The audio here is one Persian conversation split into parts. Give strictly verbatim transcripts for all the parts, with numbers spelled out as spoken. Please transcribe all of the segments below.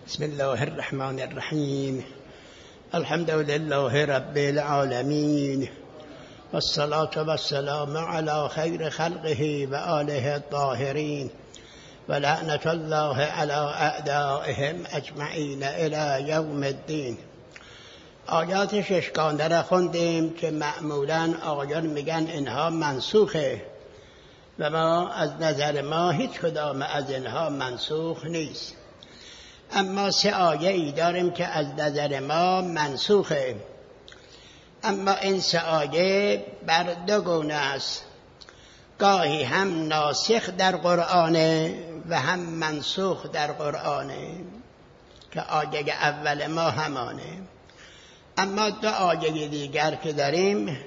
بسم الله الرحمن الرحیم. الحمد لله رب العالمین والصلاة والسلام على خیر خلقه و آله الطاهرین و لعنت الله علی اعدائهم اجمعین الی یوم الدین. آیات ششگانه را خوندیم که معمولاً آقایان میگن اینها منسوخه و ما از نظر ما هیچ کدام از اینها منسوخ نیست. اما سه آیه ای داریم که از نظر ما منسوخه، اما این سه آیه بر دو گونه است. گاهی هم ناسخ در قرآنه و هم منسوخ در قرآنه که آیه اول ما همانه. اما دو آیه دیگر که داریم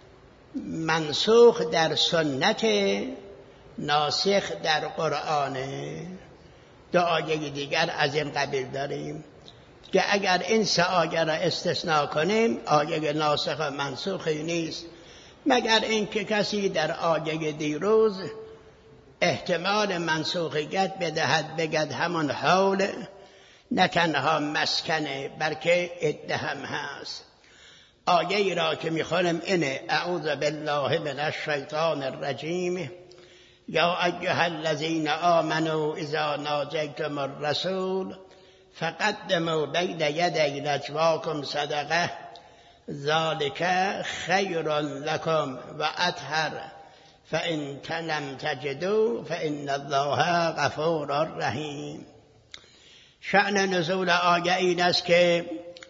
منسوخ در سنت، ناسخ در قرآنه. دو آیه دیگر از این قبیل داریم که اگر این سه آیه را استثناء کنیم آیه ناسخ و منسوخی نیست، مگر اینکه کسی در آیه دیروز احتمال منسوخیت بدهد، بگد همون حول نه تنها مسکنه بلکه عده هم هست. آیه را که میخونم اینه: اعوذ بالله من الشیطان الرجیم یا ایها الذین آمنوا اذا ناجیتم الرسول فقدموا بین یدی نجواکم صدقه ذلک خیر لکم و اطهر فان لم تجدوا فان الله غفور رحیم. شأن نزول آیه این است که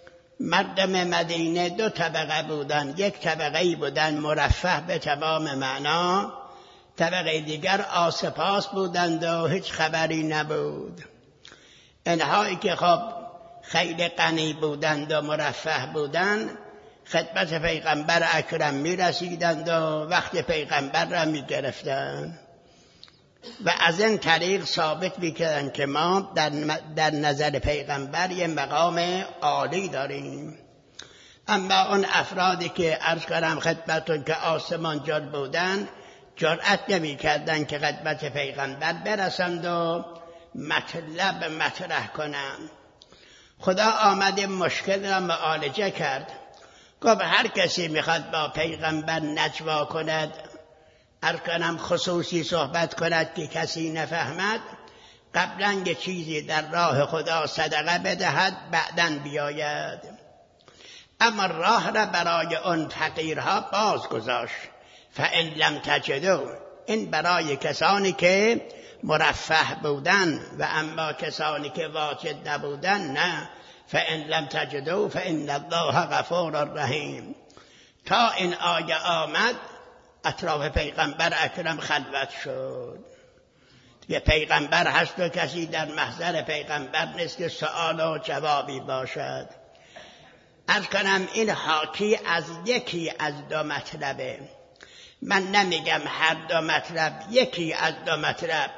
مردم مدینه دو طبقه بودند. یک طبقه بودند مرفه به تمام معنا، طبقه دیگر آسپاس بودند و هیچ خبری نبود. اینهایی که خب خیلی غنی بودند و مرفه بودند خدمت پیغمبر اکرم می رسیدند و وقت پیغمبر را می گرفتند و از این طریق ثابت می کردند که ما در, در نظر پیغمبر یه مقام عالی داریم. اما اون افرادی که عرض کردم خدمتون که آسمان جل بودند جرأت نمی کردن که خدمت پیغمبر برسند و مطلب مطرح کنند. خدا آمد مشکل را معالجه کرد، گفت هر کسی میخواد با پیغمبر نجوا کند، ارکنم خصوصی صحبت کند که کسی نفهمد، قبلا یه چیزی در راه خدا صدقه بدهد بعداً بیاید. اما راه را برای اون فقیرها باز گذاشت. فإن لم تجدوا، این برای کسانی که مرفه بودن و اما کسانی که واجد نبودن نه. فإن لم تجدوا فإن الله غفور رحیم. تا این آیه آمد اطراف پیغمبر اکرم خلوت شد. یه پیغمبر هست و کسی در محضر پیغمبر نیست که سؤال و جوابی باشد. عرض کنم این حاکی از یکی از دو مطلبه. من نمیگم هر دو مطلب، یکی از دو مطلب.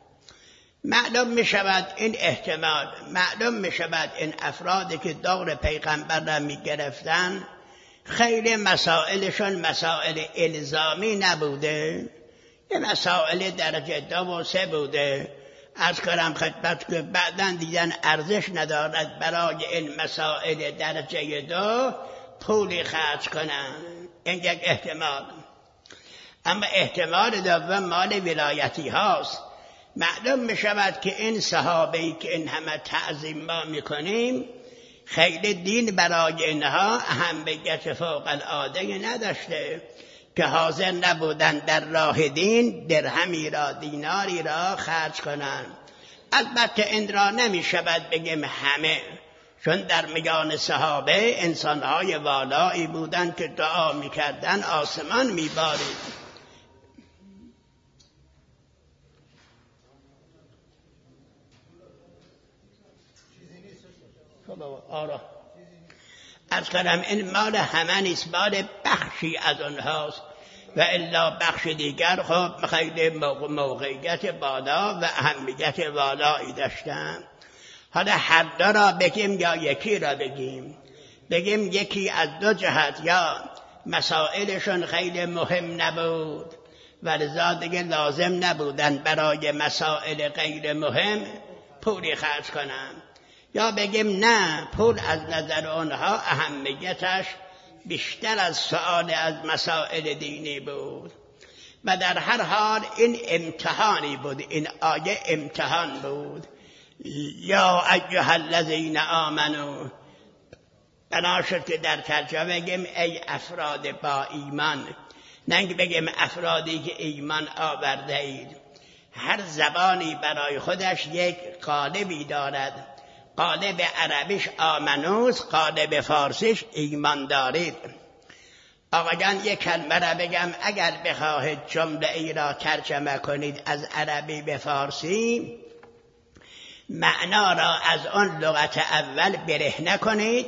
معلوم می شود این احتمال، معلوم می شود این افرادی که دور پیغمبر را می گرفتن خیلی مسائلشون مسائل الزامی نبوده، یه مسائل درجه دو و سه بوده. از کردم خدمت که بعداً دیدن ارزش ندارد برای این مسائل درجه دو پولی خرج کنن. این یک احتمال. اما احتمال دوم مال ولایتی هاست. معلوم می شود که این صحابه‌ای که این همه تعظیم ما می کنیم خیلی دین برای اینها اهمیت فوق العاده نداشته که حاضر نبودن در راه دین درهمی را دیناری را خرج کنند. البته این را نمی شود بگیم همه، چون در میان صحابه انسانهای والایی بودند که دعا می کردن آسمان می بارید. آره از کنم این مال همه نیست، مال بخشی از اونهاست و الا بخش دیگر خب خیلی موقعیت بالا و اهمیت والایی داشتن. حالا هر دو را بگیم یا یکی را بگیم؟ بگیم یکی از دو جهت، یا مسائلشون خیلی مهم نبود و لذا دیگه لازم نبودن برای مسائل غیر مهم پولی خرج کنن، یا بگیم نه، پول از نظر آنها اهمیتش بیشتر از سؤال از مسائل دینی بود. و در هر حال این امتحانی بود، این آیه امتحان بود. یا ایها الذین آمنو، بنا شد که در ترجمه بگیم ای افراد با ایمان، نه بگیم افرادی که ایمان آورده اید. هر زبانی برای خودش یک قالبی دارد. قالب عربیش آمنوس، قالب فارسیش ایمان دارید. آقایان یک کلمه را بگم، اگر بخواهید جمله ای را ترجمه کنید از عربی به فارسی، معنا را از آن لغت اول برهنه کنید،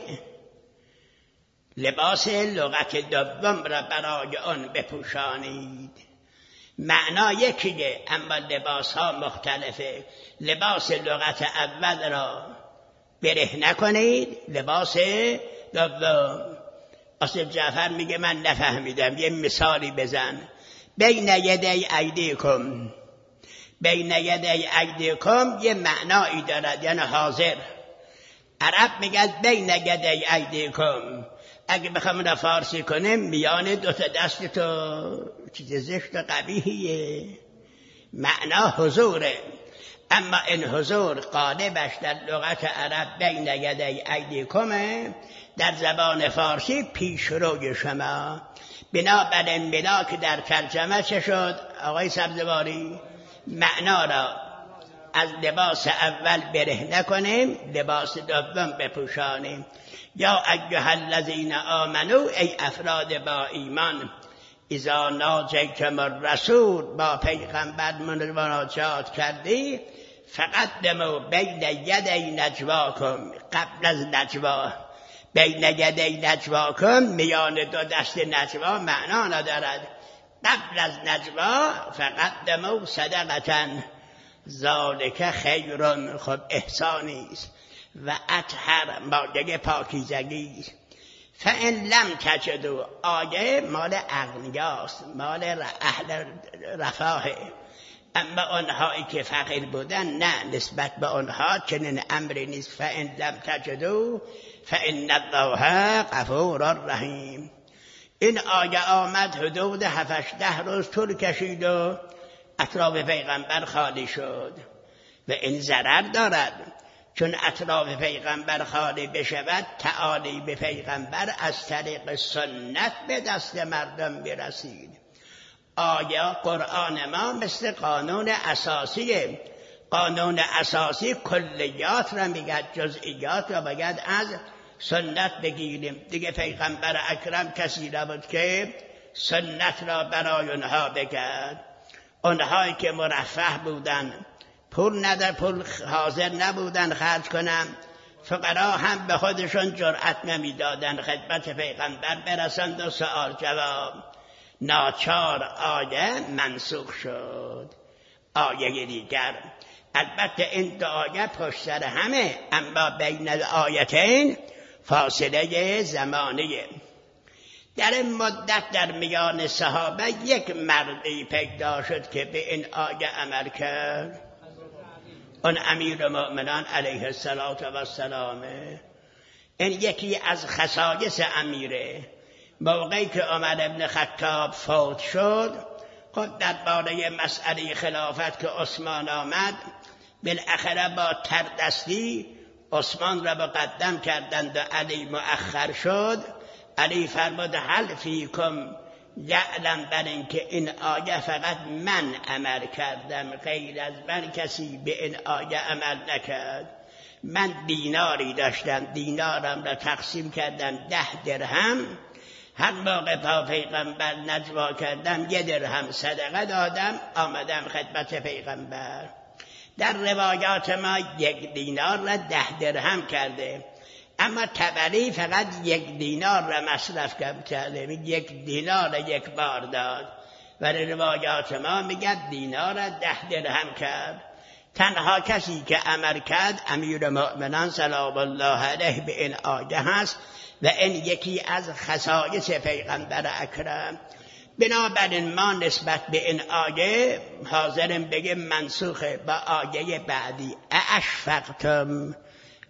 لباس لغت دوم را برای آن بپوشانید. معنا یکیه اما لباس ها مختلفه. لباس لغت اول را برهنه کنید، لباس دوم. آصف جعفر میگه من نفهمیدم، یه مثالی بزن. بین یدی ایدیکم، بین یدی ایدیکم یه معنایی دارد، یعنی حاضر. عرب میگه بین یدی ایدیکم، اگه بخوام را فارسی کنیم میان دو تا دست تو، چیز زشت و قبیحیه. معنا حضوره، اما این حضور قالبش در لغت عرب بین یدی ایدیکمه، در زبان فارسی پیشروی شما. بنابراین بنا که در ترجمه چه شد آقای سبزواری؟ معنا را از لباس اول برهنه کنیم، لباس دوم بپوشانیم. یا ایها الذین آمنو، ای افراد با ایمان، اذا ناجیتم الرسول، با پیغمبر مناجات کردی، فقدموا بین یدی نجواکم، قبل از نجوا. بین یدی نجواکم میان دو دست نجوا معنا ندارد. قبل از نجوا فقدموا صدقة، ذالک خیرون، خب احسانی است، و اطهر، مایه پاکیزگی. فان لم تجدوا، آیه مال اغنیاست، مال اهل رفاهه. اما آنهایی که فقیر بودن نه، نسبت به آنها چنین امری نیست. فان لم تجدوا فان الله غفور رحیم. این آیه آمد حدود هفت ده روز طول کشید و اطراف پیغمبر خالی شد و این ضرر دارد، چون اطراف پیغمبر خالی بشود تعالی به پیغمبر از طریق سنت به دست مردم برسید. آیه قرآن ما مثل قانون اساسیه. قانون اساسی کلیات را میگه، جزئیات را باید از سنت بگیریم. دیگه پیغمبر اکرم کسی نبود که سنت را برای اونها بگرد. اونهایی که مرفه بودن، پول ندار، پول حاضر نبودن خرج کنن، فقرا هم به خودشون جرأت نمیدادن خدمت پیغمبر برسند و سوال جواب. ناچار آیه منسوخ شد. آیه دیگر، البته این دو آیه پشت سر همه، اما بین آیتین فاصله زمانیه. در این مدت در میان صحابه یک مردی پیدا شد که به این آیه عمل کرد. اون امیر مؤمنان علیه السلام. این یکی از خصایص امیره. موقعی که عمر ابن خطاب فوت شد، خود درباره مسئله خلافت که عثمان آمد، بالاخره با تردستی عثمان را مقدم کردند و علی مؤخر شد. علی فرمود هل فیکم یعلم، بر اینکه این آیه فقط من عمل کردم، غیر از من کسی به این آیه عمل نکرد. من دیناری داشتم، دینارم را تقسیم کردم ده درهم، هر موقع با پیغمبر نجوا کردم یه درهم صدقه دادم، آمدم خدمت پیغمبر. در روایات ما یک دینار را ده درهم کرده، اما طبری فقط یک دینار را مصرف کرده، یک دینار یک بار داد. و روایات ما میگه دینار را ده درهم کرد. تنها کسی که عمل کرد امیر مؤمنان سلام الله علیه به این آیه هست و این یکی از خصایص پیغمبر اکرم. بنابراین ما نسبت به این آیه حاضرم بگیم منسوخه با آیه بعدی. اشفقتم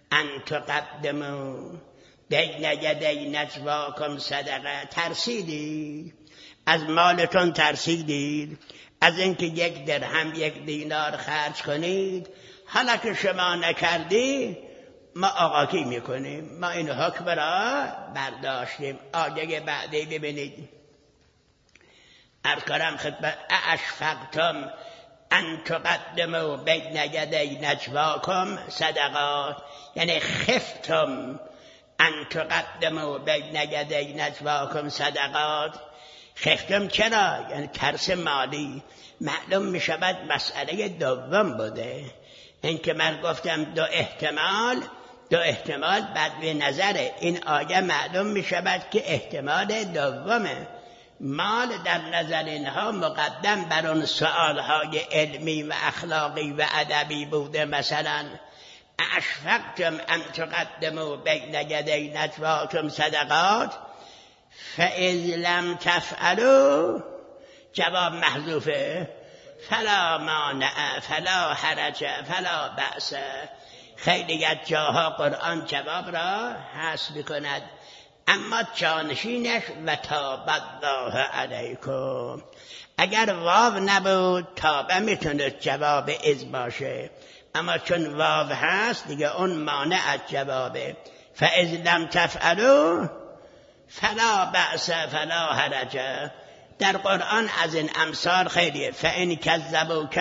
ان تقدموا بین یدی نجواکم صدقه. ترسیدید از مالتون، ترسیدید از اینکه یک درهم یک دینار خرج کنید، حالا که شما نکردی ما آقاکی میکنیم، ما این حکم را برداشتیم. آیه بعدی ببینید. عرض کنم خدمت اشفقتم ان تقدموا بین یدی نجواکم صدقات، یعنی خفتم ان تقدموا بین یدی نجواکم صدقات. خفتم چرا؟ یعنی ترس مالی. معلوم می شود مسئله دوم بوده. این که من گفتم دو احتمال، دو احتمال بد به نظره. این آیه معلوم می شود که احتمال دومه. مال در نظر اینها مقدم بر اون سؤالهای علمی و اخلاقی و ادبی بوده. مثلا اشفقتم ان تقدموا بین یدی نجواکم صدقات فاذ لم تفعلوا، جواب محذوفه، فلا مانع فلا حرج فلا بأس. خیلی از جاها قرآن جواب را حذف می‌کند، اما جانشینش و تاب الله علیکم. اگر واو نبود تابه میتونه جواب از باشه، اما چون واو هست دیگه اون مانع از جوابه. فاذ لم تفعلوا فلا بأس فلا حرج. در قرآن از این امثال خیلیه. فإن کذبوک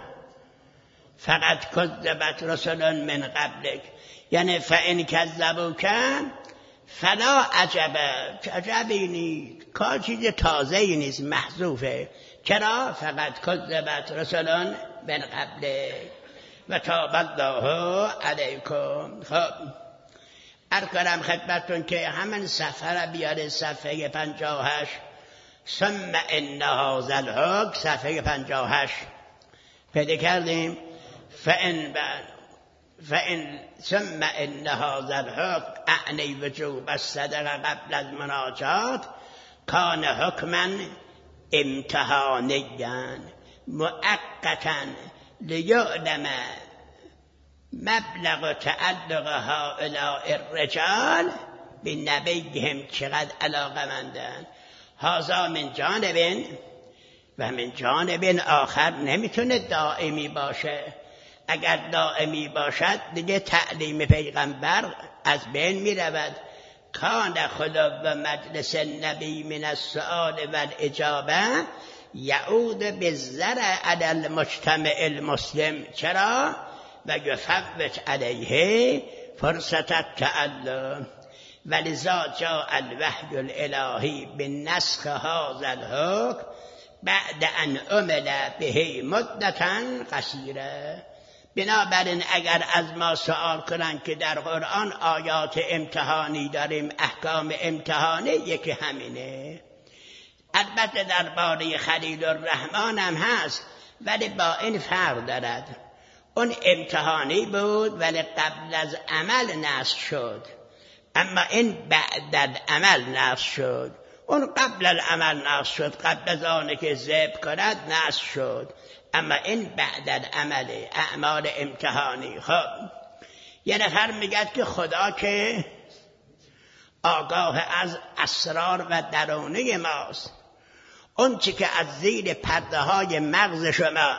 فقد کذبت رسل من قبلک، یعنی فإن کذبوک فلا عجب، عجبی نیست، کار چیز تازه‌ای نیست، محذوفه. چرا؟ فقد کذبت رسل من قبلک و تاب الله علیکم. خب ارکرم خدمتون که همین صفحه را بیاره، صفحه پنجاه و هشت. ثم ان هذا الحکم، صفحه پنجاه و هشت پیدا کردیم. فان فان ثم ان هذا الحکم اعنی وجوب الصدقه قبل المناجات کان حکما امتحانیا مؤقتا لیعلم مبلغ تعلق هؤلاء الرجال بنبیهم، چقدر علاقمندن. هذا من جانب و من جانب آخر نمیتونه دائمی باشه. اگر دائمی باشد دیگه تعلیم پیغمبر از بین میرود. کان خلو و مجلس النبی من السؤال و الاجابه یعود بالزرع علی المجتمع المسلم. چرا؟ و یفوت علیه فرصت التعلم. ولذا جاء الوحی الالهی بنسخ هذا الحکم بعد ان عمل به مدتا قصیره. بنابراین اگر از ما سوال کنند که در قرآن آیات امتحانی داریم، احکام امتحانی، یکی همینه. البته درباره خلیل الرحمن هم هست، ولی با این فرق دارد. اون امتحانی بود ولی قبل از عمل نصب شد، اما این بعد العمل نصب شد. اون قبل العمل نصب شد، قبل از آنه که ذبح کند نصب شد، اما این بعد العمل، اعمال امتحانی. خب یه نفر میگه که خدا که آگاه از اسرار و درونه ماست، اون چی که از زیر پرده های مغز شما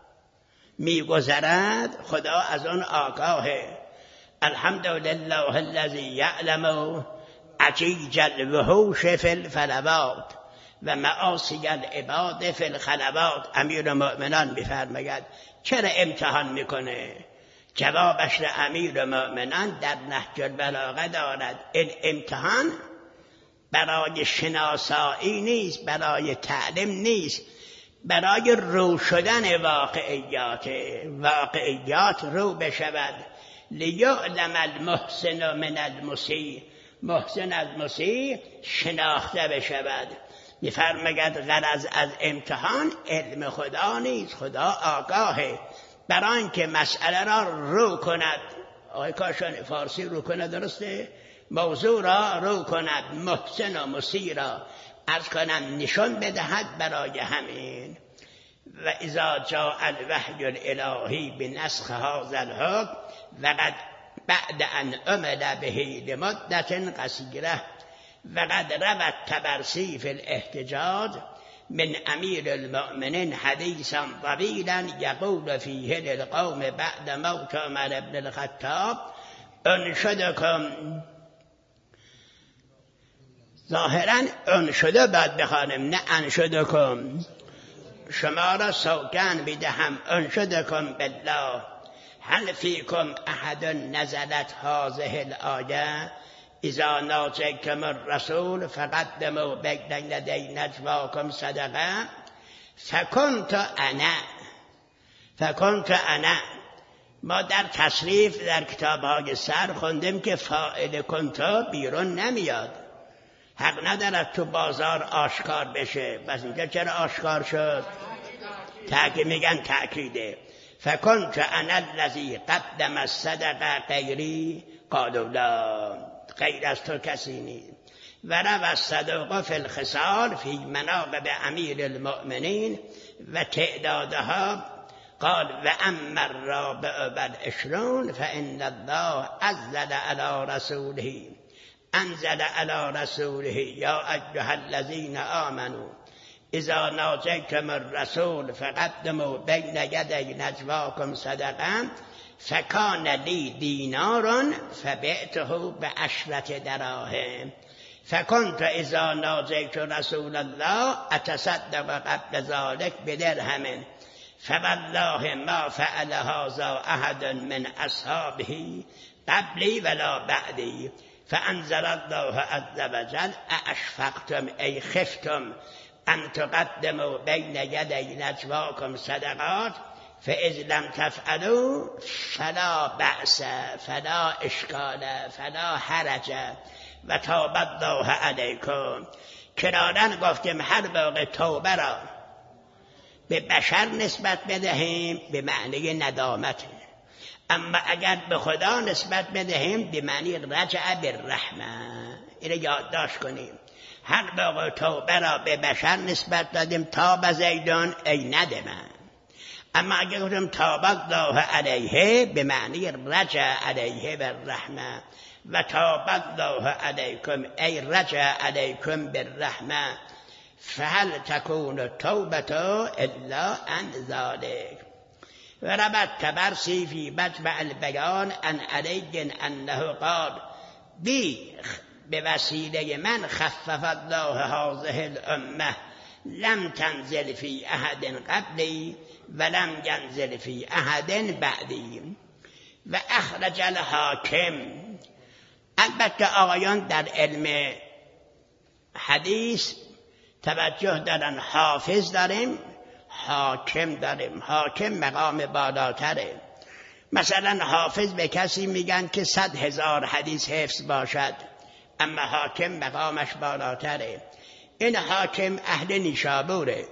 میگذرد خدا از اون آگاهه. الحمدلله الذی یعلم عجیج الوحوش فی الفلوات و معاصی العباد فی الخلوات. امیرالمؤمنان میفرماید چرا امتحان میکنه؟ جوابش امیرالمؤمنان در نهج البلاغه دارد. این امتحان برای شناسایی نیست، برای تعلیم نیست، برای رو شدن واقعیات. واقعیات رو بشود. لیعلم المحسن من المسیء، محسن از مسیء شناخته بشود. میفرماید غرض از امتحان علم خدا نیست، خدا آگاهه. برای اینکه مسئله را رو کند، آقای کاشان فارسی رو کند، درسته؟ موضوع را رو کند، محسن و مسیء را عرض کنم نشان بدهد. برای همین و اذا جاء الوحی الالهی بنسخ هذا الحکم وقد بعد ان عمل به لمدت قصیره وقد روى الطبرسی فی الاحتجاج من امیر المؤمنین حدیثا طویلا یقول فیه للقوم بعد موت عمر بن الخطاب انشدکم، ظاهرا انشده باید بخوانم نه انشدکم، شما را سوگن میدهم انشدکم بالله هل فیکم احد نزلت هذه الآیه اذا ناجیتم الرسول فقدموا بین یدی نجواکم صدقه فکنت انا فکنت انا. ما در تصریف در کتاب‌های سر خوندیم که فاعل کنتا بیرون نمیاد، حق ندارد تو بازار آشکار بشه، بس اینجا چرا آشکار شد؟ تاکید میگن تأکیده. فکنت انا الذی قدم الصدقه غیری قالوا لا، غیر از تو کسی نیست. و روى الصدوق فی الخصال فی مناقب امیر المؤمنین و تعدادها قال و اما الرابع والعشرون فان الله انزل علی رسوله انزل علی رسوله یا ایها الذین آمنوا اذا ناجیتم الرسول فقدموا بین یدی نجواکم صدقه فکان لی دینار فبعته بعشرة دراهم فکنت اذا ناجیت رسول الله اتصدق قبل ذلك بدرهم فوالله ما فعل هذا احد من اصحابه قبلی ولا بعدی فانزل الله عز وجل اشفقتم ای خفتم ان تقدموا بین یدی نجواکم صدقات فاذ لم تفعلوا فلا بأس فلا اشکال فلا حرج و تاب الله علیکم. کرارن گفتیم هر واقع توبه را به بشر نسبت بدهیم به معنی ندامت، اما اگر به خدا نسبت بدهیم به معنی رجع بالرحمه. اینو یادداشت کنیم. هر واقع توبه را به بشر نسبت دادیم تاب زیدون ای ندمن، اما اگر گفتیم تاب الله علیه به معنی رجع علیه بالرحمه و تاب الله علیکم ای رجع علیکم بالرحمه فهل تكون توبة الا عن ذلك. و روى الطبرسی فی مجمع البیان عن علی انه قال بی به وسیله من خفف الله هذه الامه لم تنزل فی احد قبلی ولم ينزل فی احد بعدی. و اخرج الحاکم. البته آقایان در علم حدیث توجه دارن، حافظ داریم حاکم داریم. حاکم مقام بالاتره. مثلا حافظ به کسی میگن که صد هزار حدیث حفظ باشد، اما حاکم مقامش بالاتره. این حاکم اهل نیشابوره،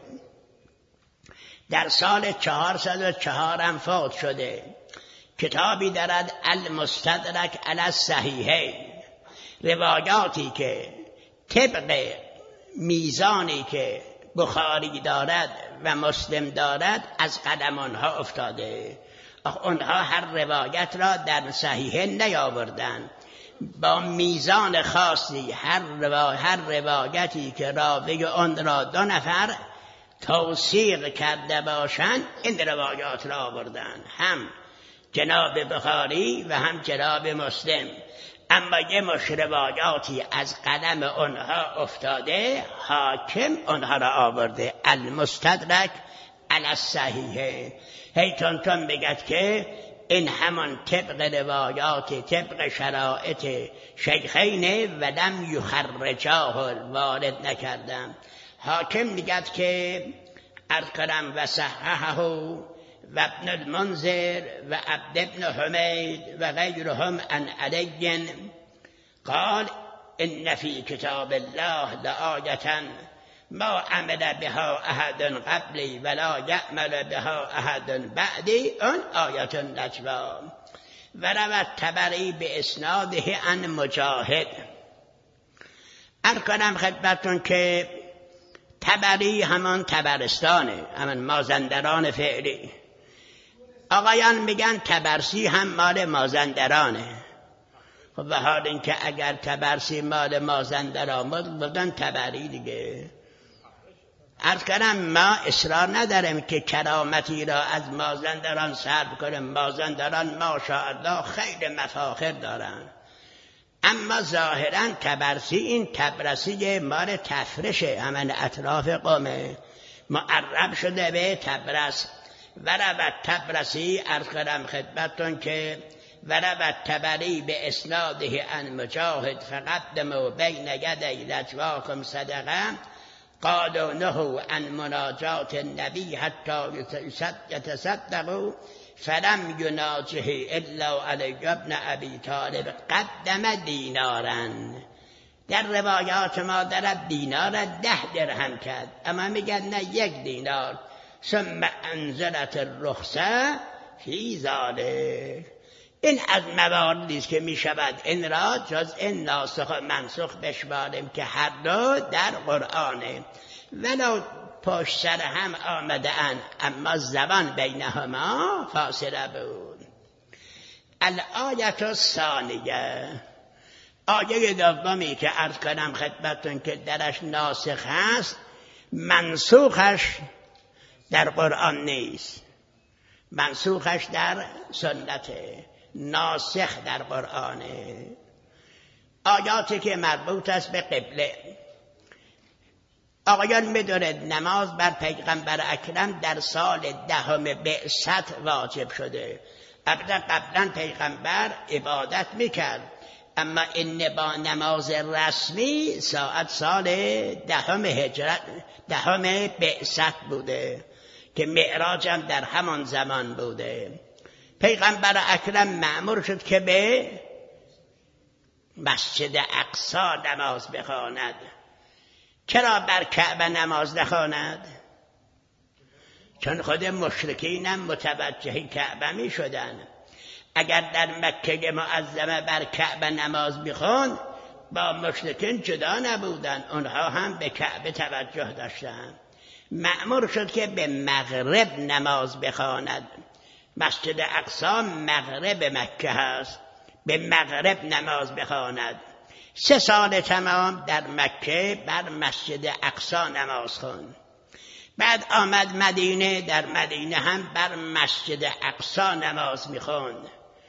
در سال چهارصد و چهار هم فوت شده. کتابی دارد المستدرک علی الصحیحین، روایاتی که طبق میزانی که بخاری دارد و مسلم دارد از قدم آنها افتاده. آنها هر روایت را در صحیحین نیاوردند، با میزان خاصی هر, روا... هر روایتی که راوی آن را دو نفر توثیق کرده باشند این روایات را آوردند، هم جناب بخاری و هم جناب مسلم. اما یه مش روایاتی از قدم آنها افتاده، حاکم آنها را آورده. المستدرک علی الصحیحین. هی تون تون بگد که این همان طبق روایات طبق شرائط شیخین و لم یخرجاه، وارد نکردم. حاکم میگد که الکرم و صححه و ابن المنذر و عبد ابن حمید و غیرهم عن علی قال ان فی کتاب الله لآیة ما عمل بها احد قبلی ولا یعمل بها احد بعدی اون آیت النجوا. و روى الطبری به اسناده عن مجاهد. ارکنم خدمتون که طبری همان طبرستانه، همان مازندران فعلی. آقایان میگن طبرسی هم مال مازندرانه. خب به حال اینکه اگر تبرسی مال مازندران بود بودن تبری دیگه. عرض کردم ما اصرار نداریم که کرامتی را از مازندران سلب کنیم. مازندران ماشاءالله خیلی مفاخر دارن، اما ظاهرا تبرسی این تبرسی مال تفرشه، همین اطراف قومه معرب شده به تبرس. ورود تبرسی عرض کردم خدمتتون که ورود تبری به اسناده ان مجاهد فقدموا بین یدی لجواکم صدقه قالوا نهوا عن مناجات النبی حتی یتصدقوا فلم یناجه الا علی ابن ابی طالب قدم دینارا. در روایات ما در دینار ده درهم کرد، اما میگن نه یک دینار. ثم انزلت الرخصه فی ذلک. این از مواردی است که می شود این را جز این ناسخ و منسوخ بشماریم که هر دو در قرآنه، ولو پشت سر هم آمده اند اما زبان بینهما فاصله بود. الآیت الثانیه، آیه دومی که عرض کنم خدمتتون که درش ناسخ هست، منسوخش در قرآن نیست، منسوخش در سنته، ناسخ در قرآنه. آیاتی که مربوط است به قبله. آقایان می‌دونید نماز بر پیغمبر اکرم در سال دهم بعثت واجب شده. قبلا قبلا پیغمبر عبادت میکرد، اما این با نماز رسمی ساعت سال دهم هجرت دهم بعثت بوده که معراج هم در همان زمان بوده. پیغمبر اکرم مأمور شد که به مسجد اقصی نماز بخواند. چرا بر کعبه نماز نخواند؟ چون خود مشرکین هم متوجه کعبه می شدن. اگر در مکه معظمه بر کعبه نماز بخواند با مشرکین جدا نبودن، اونها هم به کعبه توجه داشتن. مأمور شد که به مغرب نماز بخواند. مسجد اقصی مغرب مکه هست، به مغرب نماز بخواند. سه سال تمام در مکه بر مسجد اقصی نماز خوند. بعد آمد مدینه، در مدینه هم بر مسجد اقصی نماز میخوند.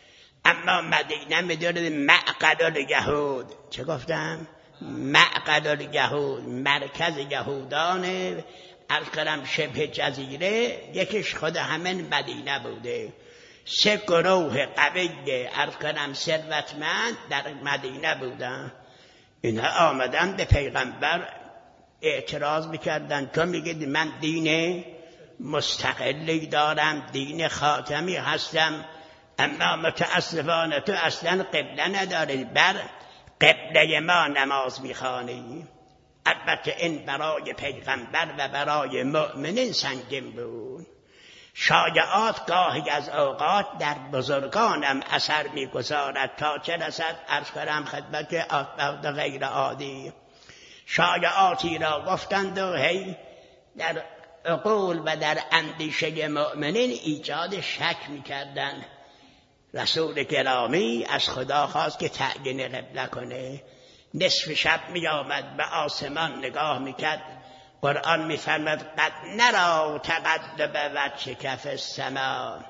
اما مدینه میدونید معقد الیهود، چه گفتم؟ معقد الیهود، مرکز یهودان عرض کنم شبه جزیره، یکیش خود همین مدینه بوده. سه گروه قوی عرض کنم ثروتمند در مدینه بودن. اینها آمدن به پیغمبر اعتراض میکردن، تو میگید من دین مستقلی دارم، دین خاتمی هستم، اما متاسفانه تو اصلا قبله نداری، بر قبله ما نماز میخوانی. البته این برای پیغمبر و برای مؤمنین سنگین بود. شایعات گاهی از اوقات در بزرگانم اثر میگذارد تا چه رسد عرض کنم خدمت افراد غیر عادی. شایعاتی را گفتند و هی در عقول و در اندیشه مؤمنین ایجاد شک میکردند. رسول گرامی از خدا خواست که تعیین قبله کنه. نصف شب می آمد به آسمان نگاه میکرد. قرآن می فرمد قد نرا تقلب وجهک فی السماء.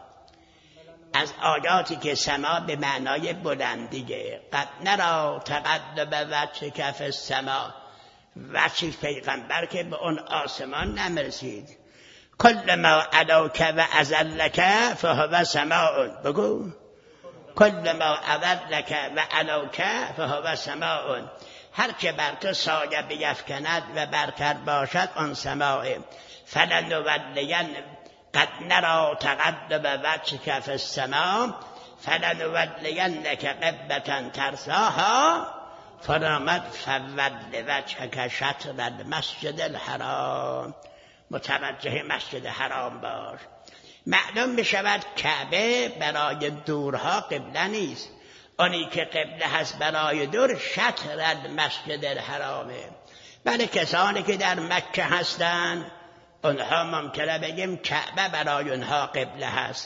از آیاتی که سما به معنای بلندیه. قد نرا تقلب وجهک فی السماء، وجه پیغمبر که به اون آسمان نمیرسید. کل ما علاک و ازلک فهو سماء. بگو کل ما اذلک و علاک فهو سماء. هر که بر تو سایه بیفکند و برتر باشد آن سماء. فلنولین قد نرا تقلب وجهک فی السماء فلنولینک قبلة ترضاها فرامد فول وجهک شطر المسجد الحرام. متوجه مسجد حرام باش. معلوم بشود کعبه برای دورها قبله نیست. آنی که قبله هست برای دور شطر المسجد الحرامه. بله کسانی که در مکه هستند اونها ممکنه بگیم کعبه برای اونها قبله هست،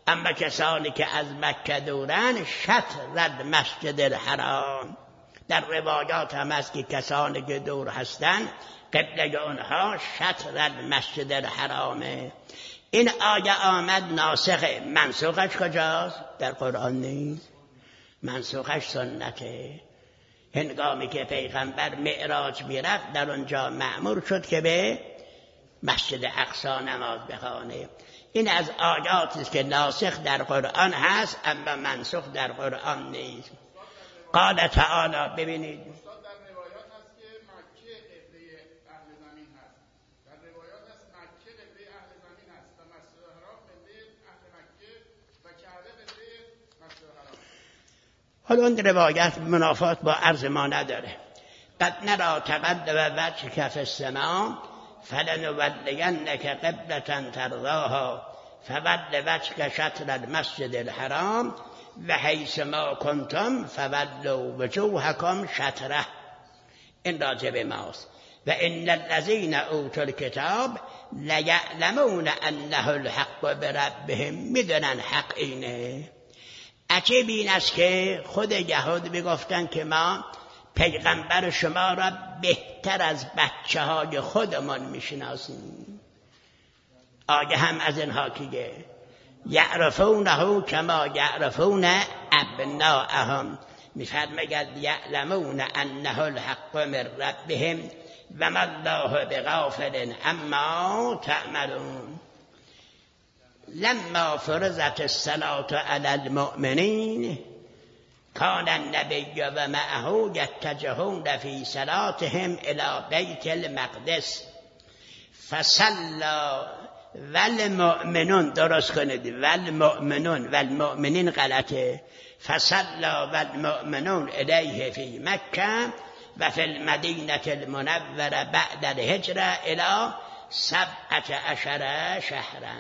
اما کسانی که از مکه دورن شطر المسجد الحرام. در روایات هم هست که کسانی که دور هستن قبله اونها شطر المسجد الحرامه. این آیه آمد ناسخ، منسوخش کجاست؟ در قرآن نیست، منسوخش سنته. هنگامی که پیغمبر معراج میرفت در اونجا مأمور شد که به مسجد اقصی نماز بخوانه. این از آیاتی است که ناسخ در قرآن هست اما منسوخ در قرآن نیست. قال تعالی، ببینید در روایات هست که مکه قبله اهل زمین هست، در روایات هست مکه قبله اهل زمین هست و مسجد الحرام قبله اهل مکه و کعبه قبله مسجد الحرام. حالا اون روایت منافات با عرض ما نداره. قد نرى تقلب وجهك في السماء فلنولینك قبلة ترضاها فول وجهك شطر المسجد الحرام و حیث ما کنتم فولوا وجوهکم شطره. این راجع به ماست. و ان الذین اوتوا الکتاب لیعلمون انه الحق بربهم، میدونن حق اینه. عجیب این است که خود یهود میگفتن که ما پیغمبر شما را بهتر از بچه های خودمان میشناسیم. آگه هم از اینها که یعرفونه کما یعرفون ابناءهم، میفرماید یعلمون انه الحق من ربهم و ما الله بغافل عما تعملون. لما فرضت الصلاة علی المؤمنین کان النبی و معه یتجهون فی صلاتهم الی بیت المقدس فصلی والمؤمنون، درست کنید، والمؤمنون، والمؤمنین غلطه، فصلی والمؤمنون الیه فی مکه و فی المدینه المنوره بعد الهجره الی سبعة عشر شهرا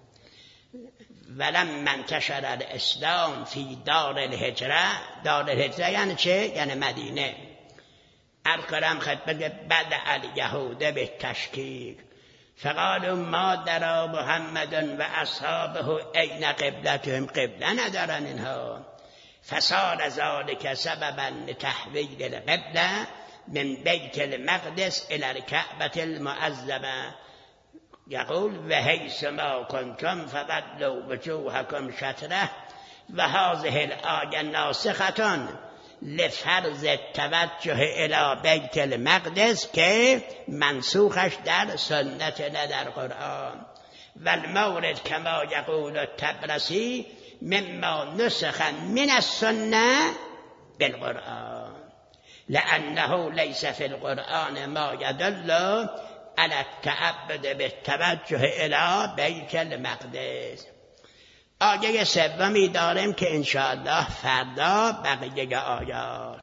ولما انتشر الاسلام فی دار الهجره. دار الهجره یعنی چه؟ یعنی مدینه. الکرم خطبه بعد الیهود به تشکیل فقالوا ما درا محمد و اصحابه این قبلتهم، قبله ندارن اینها. فصار ذلك سببا لتحویل القبله من بیت المقدس الى الكعبة المعظمه. یقول و حیث ما کنتم فولوا وجوهکم شطره و هذه الآیه ناسخة لفرض توجه الى بیت المقدس که منسوخش در سنت نه در قرآن. و المورد کما یقول الطبرسی مما نسخ من السنه بالقرآن لانه لیس فی القرآن ما یدل علی التعبد بالتوجه الى بیت المقدس. آیه سومی داریم که انشاءالله فردا بقیه آیات